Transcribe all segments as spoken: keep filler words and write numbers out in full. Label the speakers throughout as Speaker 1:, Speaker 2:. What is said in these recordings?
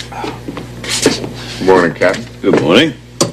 Speaker 1: Good morning, Captain.
Speaker 2: Good morning.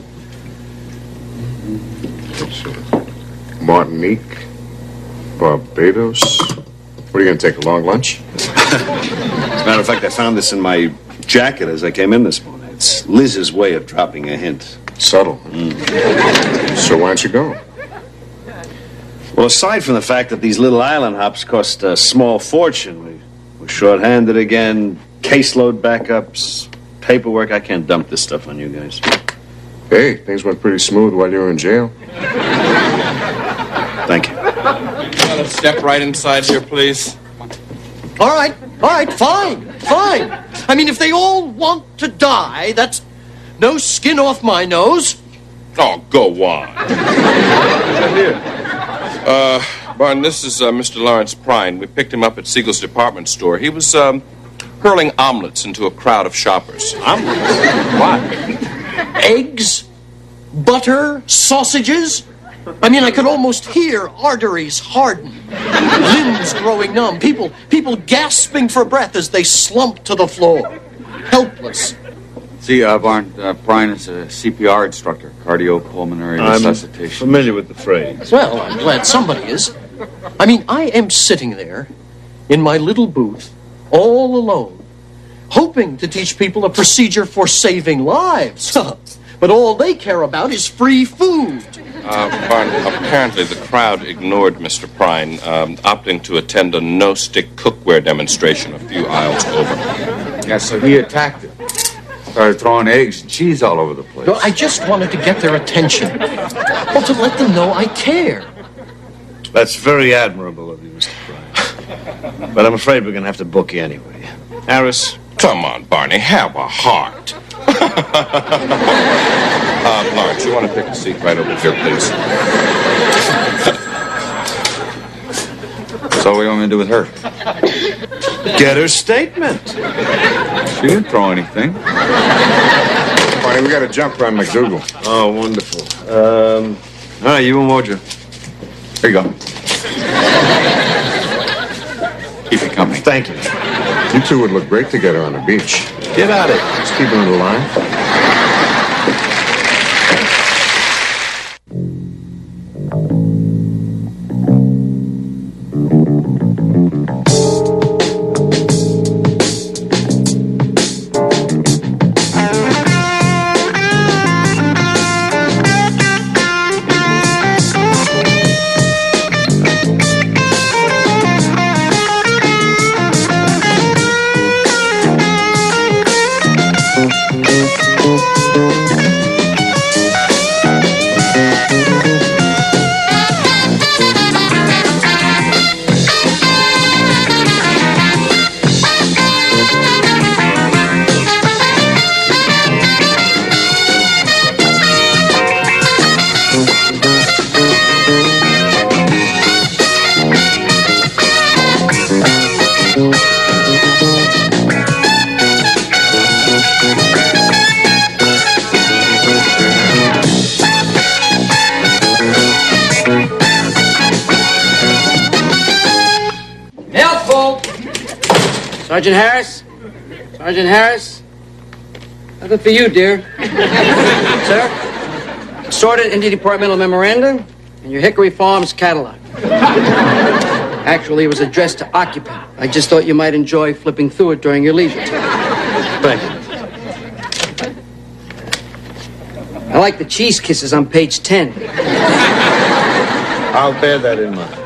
Speaker 1: Martinique, Barbados. What are you going to take, a long lunch?
Speaker 2: As a matter of fact, I found this in my jacket as I came in this morning. It's Liz's way of dropping a hint.
Speaker 1: Subtle. Mm. So why don't you go?
Speaker 2: Well, aside from the fact that these little island hops cost a small fortune, we, we're short-handed again, caseload backups, paperwork. I can't dump this stuff on you guys.
Speaker 1: Hey, things went pretty smooth while you were in jail.
Speaker 2: Thank you.
Speaker 3: Well, let's step right inside here, please.
Speaker 4: All right, all right, fine, fine. I mean, if they all want to die, that's no skin off my nose.
Speaker 3: Oh, go on. uh, Barton, this is uh, Mister Lawrence Prine. We picked him up at Siegel's department store. He was um, hurling omelets into a crowd of shoppers.
Speaker 2: Omelets? Why?
Speaker 4: Eggs, butter, sausages. I mean, I could almost hear arteries harden, limbs growing numb, people, people gasping for breath as they slumped to the floor, helpless.
Speaker 5: See, uh, Barn, uh, Brian is a C P R instructor, cardiopulmonary resuscitation.
Speaker 2: I'm familiar with the phrase.
Speaker 4: Well, I'm glad somebody is. I mean, I am sitting there in my little booth, all alone, hoping to teach people a procedure for saving lives. But all they care about is free food.
Speaker 3: Uh, Barton, apparently the crowd ignored Mister Prine, um, opting to attend a no-stick cookware demonstration a few aisles over.
Speaker 5: Yeah, so he attacked it. Started throwing eggs and cheese all over the place.
Speaker 4: No, I just wanted to get their attention. Well, to let them know I care.
Speaker 2: That's very admirable of you, Mister Prine. But I'm afraid we're going to have to book you anyway. Harris?
Speaker 3: Come on, Barney, have a heart. uh, Lawrence, you want to pick a seat right over here, please?
Speaker 5: So what do you want me to do with her?
Speaker 2: Get her statement.
Speaker 5: She didn't throw anything.
Speaker 1: Barney, we got to jump on McDougal.
Speaker 2: Oh, wonderful. Um, all right, you and Wojo.
Speaker 5: Here you go. Keep it company.
Speaker 2: Thank you.
Speaker 1: You two would look great together on the beach.
Speaker 2: Get out of here.
Speaker 1: Just keep it in the line.
Speaker 6: Sergeant Harris? Sergeant Harris? Nothing for you, dear. Sir? Sorted into departmental memoranda and your Hickory Farms catalog. Actually, it was addressed to occupant. I just thought you might enjoy flipping through it during your leisure time.
Speaker 2: Thank you.
Speaker 6: I like the cheese kisses on page ten.
Speaker 2: I'll bear that in mind.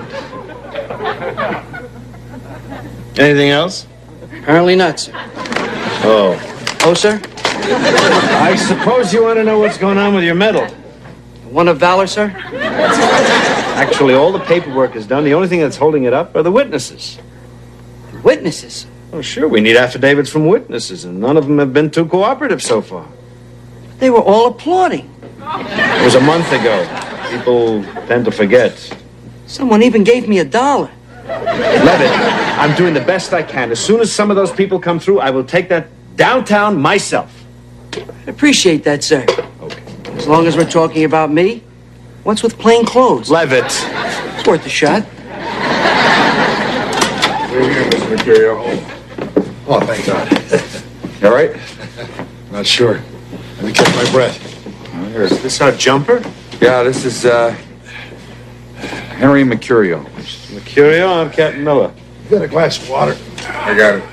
Speaker 2: Anything else?
Speaker 6: Apparently not, sir.
Speaker 2: Oh.
Speaker 6: Oh, sir?
Speaker 2: I suppose you want to know what's going on with your medal.
Speaker 6: One of valor, sir?
Speaker 2: Actually, all the paperwork is done. The only thing that's holding it up are the witnesses.
Speaker 6: Witnesses?
Speaker 2: Oh, sure. We need affidavits from witnesses, and none of them have been too cooperative so far.
Speaker 6: They were all applauding.
Speaker 2: It was a month ago. People tend to forget.
Speaker 6: Someone even gave me a dollar.
Speaker 2: Levitt, I'm doing the best I can. As soon as some of those people come through, I will take that downtown myself.
Speaker 6: I appreciate that, sir.
Speaker 2: Okay.
Speaker 6: As long as we're talking about me, what's with plain clothes?
Speaker 2: Levitt.
Speaker 6: It's worth a shot.
Speaker 1: We're here, Mister Mercurio.
Speaker 7: Oh, thank God.
Speaker 5: You all right?
Speaker 7: Not sure. Let me catch my breath.
Speaker 2: Is this our jumper?
Speaker 5: Yeah, this is, uh, Henry Mercurio.
Speaker 2: Mercurio, I'm Captain Miller.
Speaker 7: You got a glass of water?
Speaker 1: I got it.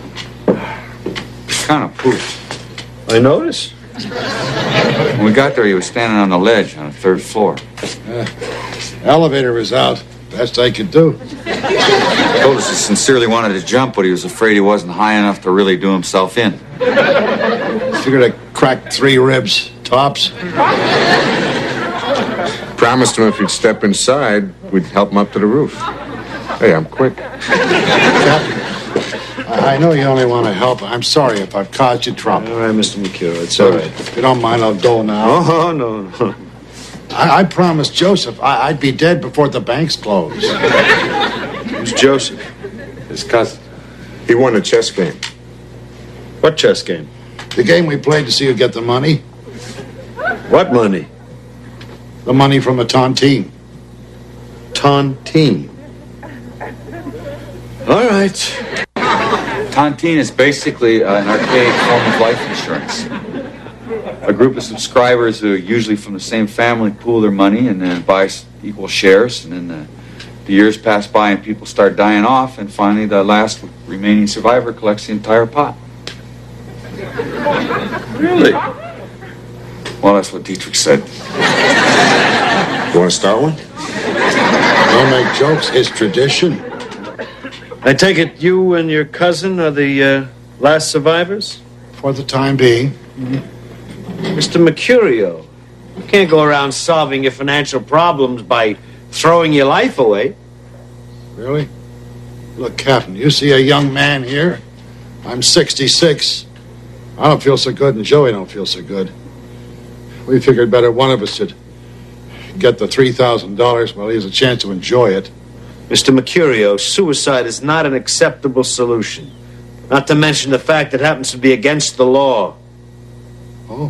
Speaker 5: Kind of pooped.
Speaker 2: I notice.
Speaker 5: When we got there, he was standing on the ledge on the third floor.
Speaker 7: Uh, elevator was out. Best I could do.
Speaker 5: He told us he sincerely wanted to jump, but he was afraid he wasn't high enough to really do himself in.
Speaker 7: Figured I cracked three ribs, tops.
Speaker 1: Promised him if he'd step inside, we'd help him up to the roof. Hey, I'm quick.
Speaker 7: Captain, I I know you only want to help. I'm sorry if I've caused you trouble.
Speaker 2: All right, Mister Mercurio, it's all right.
Speaker 7: If you don't mind, I'll go now.
Speaker 2: Oh, no, no.
Speaker 7: I, I promised Joseph I, I'd be dead before the banks closed.
Speaker 2: Who's Joseph?
Speaker 5: His cousin.
Speaker 1: He won a chess game.
Speaker 2: What chess game?
Speaker 7: The game we played to see who get the money.
Speaker 2: What money?
Speaker 7: The money from a tontine.
Speaker 2: Tontine. All right.
Speaker 5: Tontine is basically uh, an archaic form of life insurance. A group of subscribers who are usually from the same family pool their money and then buy s- equal shares, and then the, the years pass by and people start dying off, and finally the last remaining survivor collects the entire pot.
Speaker 2: Really?
Speaker 5: Well, that's what Dietrich said.
Speaker 1: You want to start one?
Speaker 7: Don't make jokes. It's tradition.
Speaker 2: I take it you and your cousin are the uh, last survivors?
Speaker 7: For the time being.
Speaker 2: Mister Mercurio, you can't go around solving your financial problems by throwing your life away.
Speaker 7: Really? Look, Captain, you see a young man here? I'm sixty-six. I don't feel so good, and Joey don't feel so good. We figured better one of us should get the three thousand dollars while he has a chance to enjoy it.
Speaker 2: Mister Mercurio, suicide is not an acceptable solution. Not to mention the fact it happens to be against the law.
Speaker 7: Oh.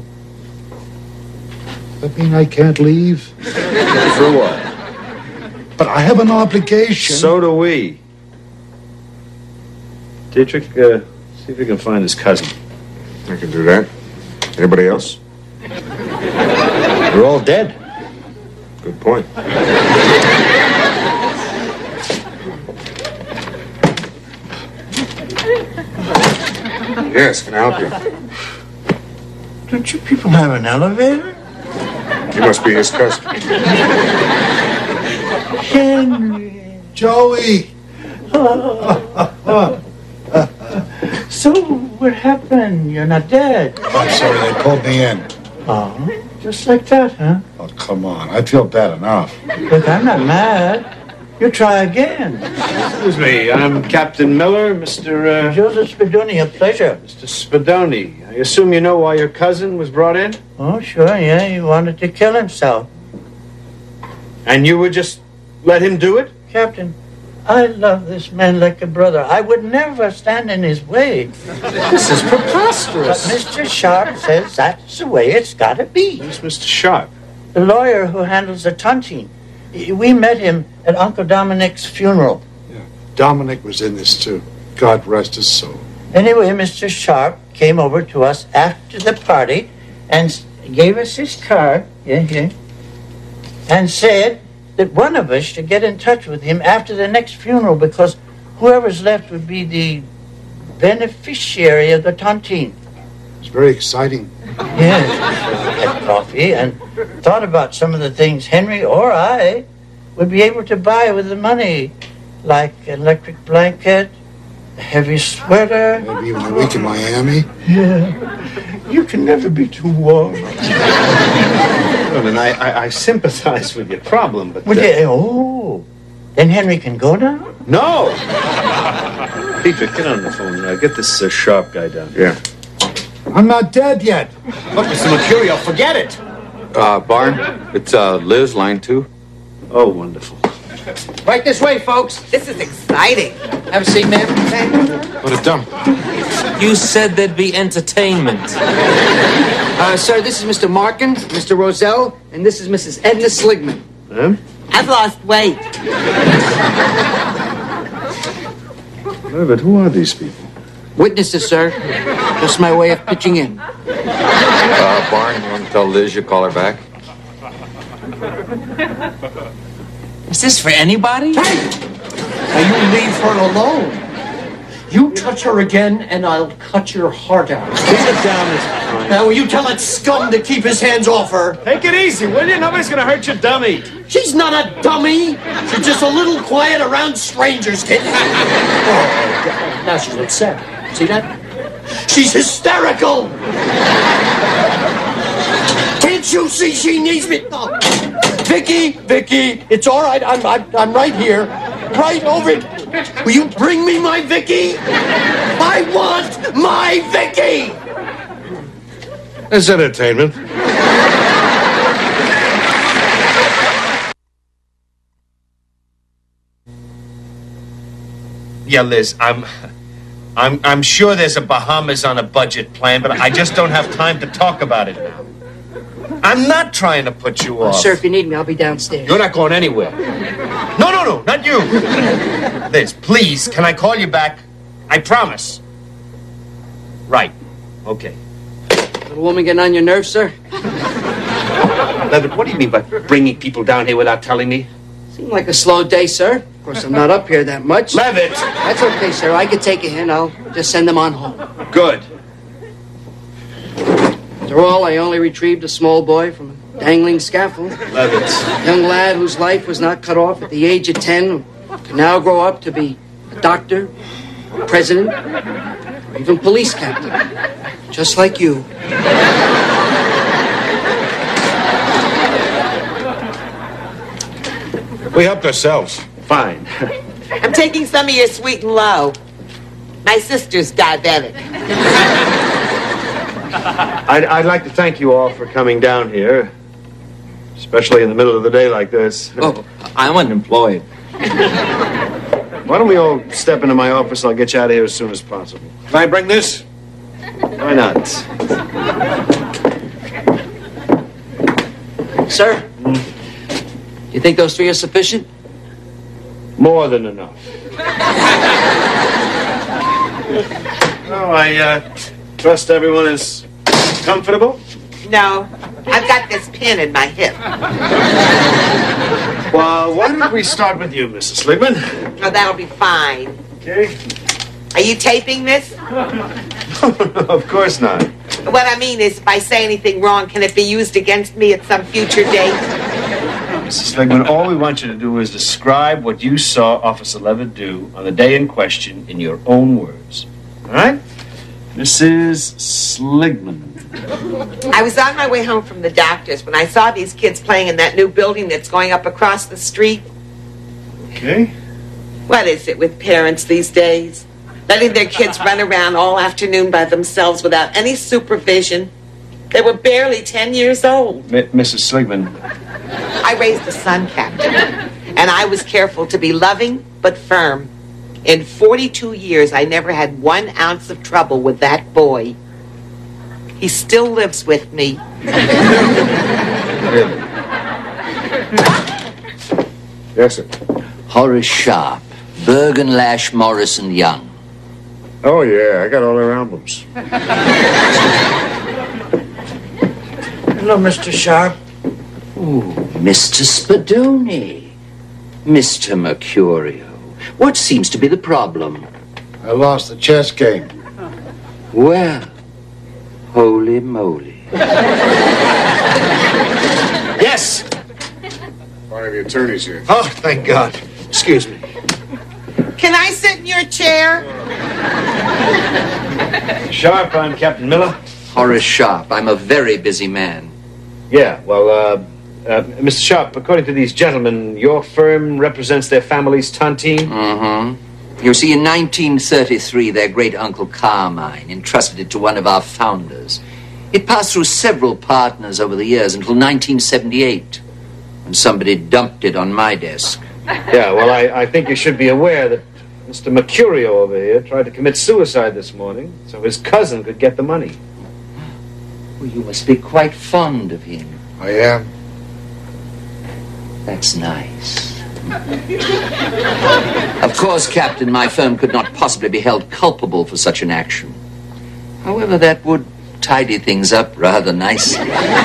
Speaker 7: That mean I can't leave?
Speaker 2: For what?
Speaker 7: But I have an obligation.
Speaker 2: So do we. Dietrich, uh, see if you can find his cousin.
Speaker 1: I can do that. Anybody else?
Speaker 2: They're all dead.
Speaker 1: Good point. Yes, can I help you?
Speaker 8: Don't you people have an elevator?
Speaker 1: You must be his cousin.
Speaker 8: Henry.
Speaker 7: Joey!
Speaker 8: So, what happened? You're not dead.
Speaker 7: I'm sorry, they pulled me in.
Speaker 8: Oh, just like that, huh?
Speaker 7: Oh, come on. I feel bad enough.
Speaker 8: Look, I'm not mad. You try again.
Speaker 2: Excuse me, I'm Captain Miller, Mister Uh,
Speaker 8: Joseph Spadoni, a pleasure.
Speaker 2: Mister Spadoni. I assume you know why your cousin was brought in?
Speaker 8: Oh, sure, yeah, he wanted to kill himself.
Speaker 2: And you would just let him do it?
Speaker 8: Captain, I love this man like a brother. I would never stand in his way.
Speaker 2: This is preposterous.
Speaker 8: But Mister Sharp says that's the way it's got to be.
Speaker 2: Who's Mister Sharp?
Speaker 8: The lawyer who handles the tontine. We met him at Uncle Dominic's funeral.
Speaker 7: Yeah, Dominic was in this, too. God rest his soul.
Speaker 8: Anyway, Mister Sharp came over to us after the party and s- gave us his card, yeah, yeah, and said that one of us should get in touch with him after the next funeral because whoever's left would be the beneficiary of the tontine.
Speaker 7: It's very exciting.
Speaker 8: Yes, we had coffee and thought about some of the things Henry or I would be able to buy with the money, like an electric blanket, a heavy sweater.
Speaker 7: Maybe even a week in Miami.
Speaker 8: Yeah, you can never be too warm.
Speaker 2: Well, then I, I, I sympathize with your problem, but...
Speaker 8: Would
Speaker 2: uh,
Speaker 8: you, oh, then Henry can go now?
Speaker 2: No! Dietrich, get on the phone. Uh, get this uh, Sharp guy down.
Speaker 1: Yeah.
Speaker 7: I'm not dead yet.
Speaker 2: Look, Mister Mercurio, forget it!
Speaker 5: Uh, Barn, it's uh, Liz, line two.
Speaker 2: Oh, wonderful.
Speaker 6: Right this way, folks.
Speaker 9: This is exciting.
Speaker 6: Have a seat, ma'am.
Speaker 1: What a dump.
Speaker 10: You said there'd be entertainment.
Speaker 6: Uh, sir, this is Mister Markin, Mister Roselle, and this is Missus Edna Sligman.
Speaker 2: Huh?
Speaker 9: I've lost weight.
Speaker 2: Wait, but who are these people?
Speaker 6: Witnesses, sir. Just my way of pitching in.
Speaker 5: Uh, Barn, you want to tell Liz you call her back?
Speaker 10: Is this for anybody?
Speaker 4: Hey! Now you leave her alone. You touch her again, and I'll cut your heart out.
Speaker 2: Sit down, Mister Prime.
Speaker 4: Now, will you tell that scum to keep his hands off her?
Speaker 2: Take it easy, will you? Nobody's gonna hurt your dummy.
Speaker 4: She's not a dummy. She's just a little quiet around strangers, kid. Oh, now she's upset. See that? She's hysterical. Can't you see she needs me? Oh. Vicky, Vicky, it's all right. I'm, I'm, I'm right here, right over it. Will you bring me my Vicky? I want my Vicky.
Speaker 1: It's entertainment.
Speaker 11: Yeah, Liz, I'm, I'm, I'm sure there's a Bahamas on a budget plan, but I just don't have time to talk about it now. I'm not trying to put you off.
Speaker 6: Sir, if you need me, I'll be downstairs.
Speaker 11: You're not going anywhere. No, no, no, not you. Liz, please, can I call you back? I promise. Right. Okay.
Speaker 6: Little woman getting on your nerves, sir?
Speaker 11: Levitt, what do you mean by bringing people down here without telling me?
Speaker 6: Seemed like a slow day, sir. Of course, I'm not up here that much.
Speaker 11: Levitt!
Speaker 6: That's okay, sir. I can take a hint. I'll just send them on home.
Speaker 11: Good.
Speaker 6: After all, I only retrieved a small boy from a dangling scaffold.
Speaker 11: Levitt.
Speaker 6: A young lad whose life was not cut off at the age of ten can now grow up to be a doctor, or president, or even police captain. Just like you.
Speaker 1: We helped ourselves.
Speaker 2: Fine.
Speaker 9: I'm taking some of your sweet and low. My sister's diabetic.
Speaker 2: I'd, I'd like to thank you all for coming down here, especially in the middle of the day like this.
Speaker 10: Oh, I'm unemployed.
Speaker 2: Why don't we all step into my office? I'll get you out of here as soon as possible.
Speaker 1: Can I bring this?
Speaker 2: Why not?
Speaker 6: Sir, do you think those three are sufficient?
Speaker 2: More than enough. Oh, I uh, trust everyone is comfortable.
Speaker 9: No, I've got this pin in my hip.
Speaker 2: Well, why don't we start with you, Missus Sligman?
Speaker 9: Oh, that'll be fine.
Speaker 2: Okay.
Speaker 9: Are you taping this?
Speaker 2: Of course not.
Speaker 9: What I mean is, if I say anything wrong, can it be used against me at some future date?
Speaker 2: Missus Sligman, all we want you to do is describe what you saw Officer Levitt do on the day in question in your own words. All right? Missus Sligman.
Speaker 9: I was on my way home from the doctor's when I saw these kids playing in that new building that's going up across the street.
Speaker 2: Okay.
Speaker 9: What is it with parents these days? Letting their kids run around all afternoon by themselves without any supervision. They were barely ten years old.
Speaker 2: M- Missus Sligman.
Speaker 9: I raised a son, Captain, and I was careful to be loving but firm. In forty-two years, I never had one ounce of trouble with that boy. He still lives with me.
Speaker 2: Really? Yes, sir.
Speaker 12: Horace Sharp, Bergen, Lash, Morrison, Young.
Speaker 1: Oh, yeah, I got all their albums.
Speaker 8: Hello, Mister Sharp.
Speaker 12: Ooh, Mister Spadoni. Mister Mercurio. What seems to be the problem?
Speaker 7: I lost the chess game.
Speaker 12: Well, holy moly.
Speaker 11: Yes.
Speaker 1: One of the attorneys here.
Speaker 11: Oh, thank God. Excuse me.
Speaker 9: Can I sit in your chair?
Speaker 2: Sharp, I'm Captain Miller.
Speaker 12: Horace Sharp. I'm a very busy man.
Speaker 2: Yeah, well, uh, uh, Mister Sharp, according to these gentlemen, your firm represents their family's tontine?
Speaker 12: Mm-hmm. You see, in nineteen thirty-three, their great-uncle Carmine entrusted it to one of our founders. It passed through several partners over the years until nineteen seventy-eight, when somebody dumped it on my desk.
Speaker 2: Yeah, well, I, I think you should be aware that Mister Mercurio over here tried to commit suicide this morning so his cousin could get the money.
Speaker 12: Well, you must be quite fond of him.
Speaker 7: I am.
Speaker 12: That's nice. Of course, Captain, my firm could not possibly be held culpable for such an action. However, that would tidy things up rather nicely.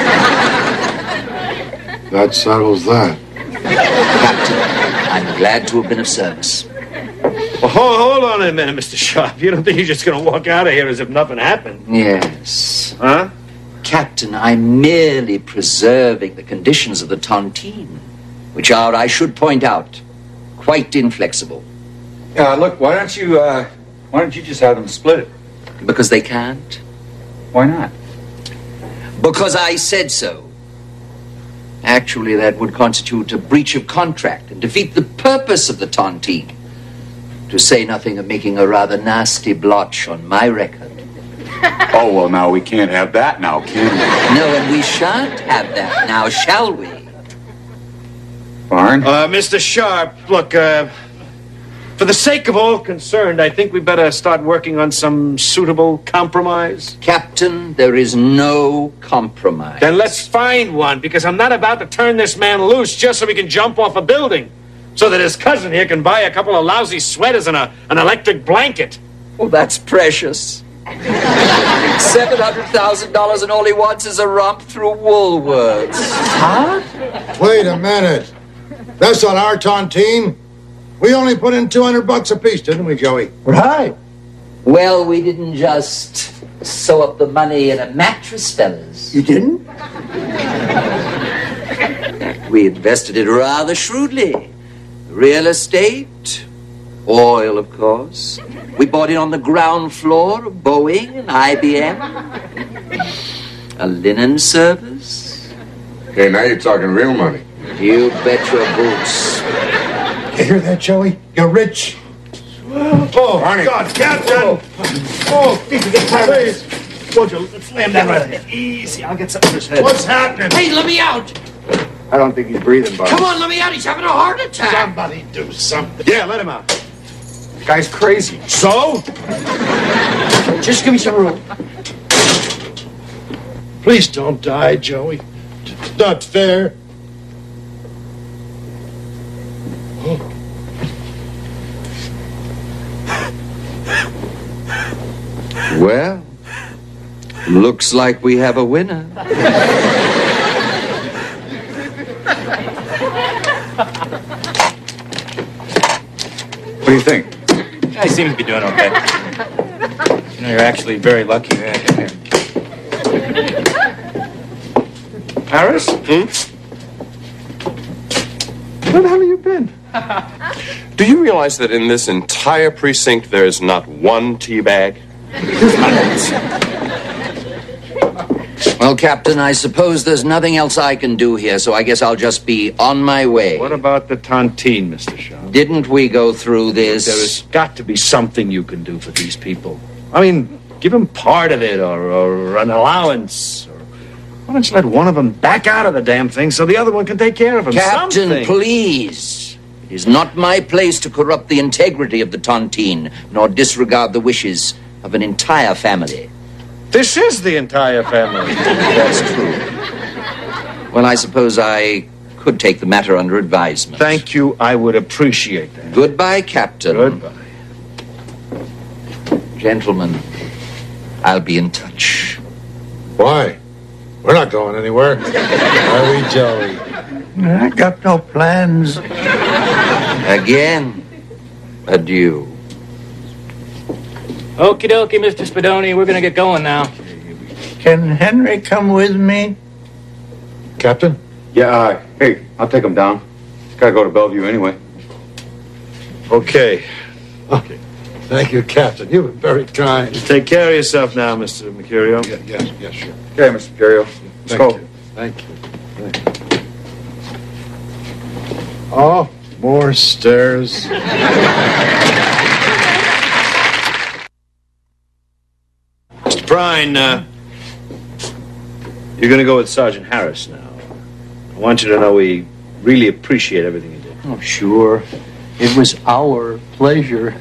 Speaker 7: That settles that.
Speaker 12: Captain, I'm glad to have been of service.
Speaker 2: Well, hold, hold on a minute, Mister Sharp. You don't think you're just going to walk out of here as if nothing happened?
Speaker 12: Yes.
Speaker 2: Huh?
Speaker 12: Captain, I'm merely preserving the conditions of the tontine, which are, I should point out, quite inflexible.
Speaker 5: Uh, look, why don't you, uh, why don't you just have them split it?
Speaker 12: Because they can't.
Speaker 5: Why not?
Speaker 12: Because I said so. Actually, that would constitute a breach of contract and defeat the purpose of the tontine, to say nothing of making a rather nasty blotch on my record.
Speaker 5: Oh, well, now we can't have that now, can we?
Speaker 12: No, and we shan't have that now, shall we?
Speaker 5: Barn?
Speaker 2: Uh, Mister Sharp, look, uh, for the sake of all concerned, I think we better start working on some suitable compromise.
Speaker 12: Captain, there is no compromise.
Speaker 2: Then let's find one, because I'm not about to turn this man loose just so we can jump off a building, so that his cousin here can buy a couple of lousy sweaters and a, an electric blanket.
Speaker 12: Well, that's precious. Seven hundred thousand dollars and all he wants is a romp through Woolworths.
Speaker 8: Huh?
Speaker 7: Wait a minute. That's on our tontine. We only put in two hundred bucks apiece, didn't we, Joey?
Speaker 8: Right.
Speaker 12: Well, we didn't just sew up the money in a mattress, fellas.
Speaker 8: You didn't?
Speaker 12: We invested it rather shrewdly. Real estate, oil, of course. We bought it on the ground floor of Boeing and I B M. A linen service.
Speaker 1: Okay, now you're talking real money.
Speaker 12: You bet your boots.
Speaker 7: You hear that, Joey? You're rich.
Speaker 11: Oh,
Speaker 1: Barney.
Speaker 11: God, Captain! Oh, oh easy, get please. Won't you slam that right there? Easy, I'll get something to his head. What's happening?
Speaker 4: Hey, let me out!
Speaker 1: I don't think he's breathing, Bob.
Speaker 4: Come on, let me out. He's having a heart attack.
Speaker 11: Somebody do something.
Speaker 2: Yeah, let him out.
Speaker 1: The guy's crazy.
Speaker 11: So?
Speaker 4: Just give me some room.
Speaker 7: Please don't die, Joey. It's not fair.
Speaker 12: Well, looks like we have a winner.
Speaker 5: What do you think?
Speaker 10: I seem to be doing okay. You know, you're actually very lucky.
Speaker 3: Harris? Hmm? Where the hell have you been? Do you realize that in this entire precinct there is not one tea bag?
Speaker 12: Well, Captain, I suppose there's nothing else I can do here, so I guess I'll just be on my way.
Speaker 2: What about the tontine, Mister Sharp?
Speaker 12: Didn't we go through this?
Speaker 2: There has got to be something you can do for these people. I mean, give them part of it, or, or an allowance. Or why don't you let one of them back out of the damn thing so the other one can take care of him?
Speaker 12: Captain,
Speaker 2: Something.
Speaker 12: please. It is not my place to corrupt the integrity of the tontine, nor disregard the wishes of an entire family.
Speaker 2: This is the entire family.
Speaker 12: That's true. Well, I suppose I could take the matter under advisement.
Speaker 2: Thank you. I would appreciate that.
Speaker 12: Goodbye, Captain.
Speaker 2: Goodbye.
Speaker 12: Gentlemen, I'll be in touch.
Speaker 7: Why? We're not going anywhere. Are we, Joey?
Speaker 8: I got no plans.
Speaker 12: Again, adieu.
Speaker 10: Okie dokie, Mister Spadoni. We're going to get going now.
Speaker 8: Can Henry come with me?
Speaker 7: Captain?
Speaker 5: Yeah, uh, hey, I'll take him down. Gotta go to Bellevue anyway.
Speaker 2: Okay.
Speaker 7: Okay. Thank you, Captain. You've been very kind.
Speaker 2: Take care of yourself now, Mister Mercurio.
Speaker 7: Yeah, yes, yes, sure.
Speaker 5: Okay, Mister Curio. Let's
Speaker 7: Thank
Speaker 5: go.
Speaker 7: you. Thank you. Thank you. Oh, more stairs.
Speaker 2: Mister Prine, uh, you're going to go with Sergeant Harris now. I want you to know we really appreciate everything you did.
Speaker 4: Oh, sure. It was our pleasure.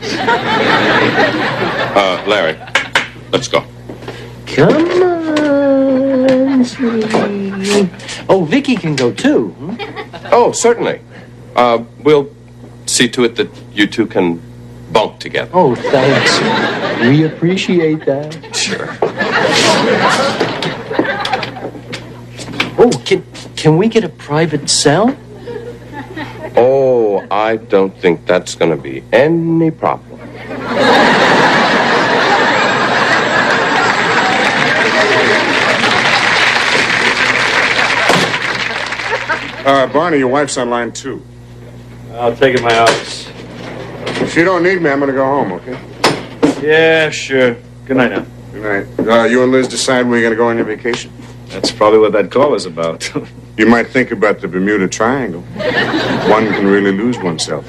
Speaker 3: Uh, Larry, let's go.
Speaker 4: Come on, sweetie. Oh, Vicky can go too. Hmm?
Speaker 3: Oh, certainly. Uh, we'll see to it that you two can bunk together.
Speaker 4: Oh, thanks. We appreciate that.
Speaker 3: Sure.
Speaker 4: Oh, can, can we get a private cell?
Speaker 3: Oh, I don't think that's going to be any problem.
Speaker 1: Uh, Barney, your wife's on line two.
Speaker 2: I'll take it in my office.
Speaker 1: If you don't need me, I'm going to go home, okay?
Speaker 2: Yeah, sure. Good night now.
Speaker 1: Good night. Uh, you and Liz decide where you're going to go on your vacation.
Speaker 2: That's probably what that call is about.
Speaker 1: You might think about the Bermuda Triangle. One can really lose oneself.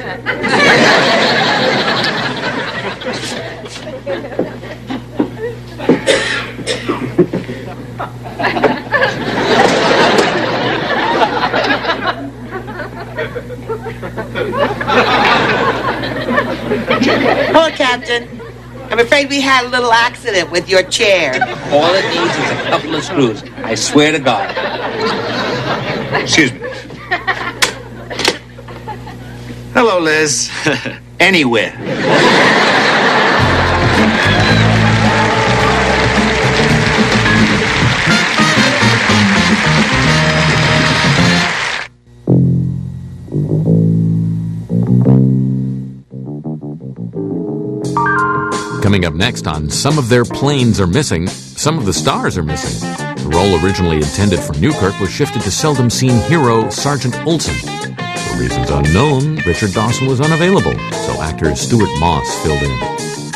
Speaker 9: Hello, Captain. I'm afraid we had a little accident with your chair.
Speaker 12: All it needs is a couple of screws. I swear to God.
Speaker 2: Excuse me. Hello, Liz. Anywhere.
Speaker 13: Coming up next on Some of Their Planes Are Missing, some of the stars are missing. The role originally intended for Newkirk was shifted to seldom-seen hero Sergeant Olson. For reasons unknown, Richard Dawson was unavailable, so actor Stuart Moss filled in.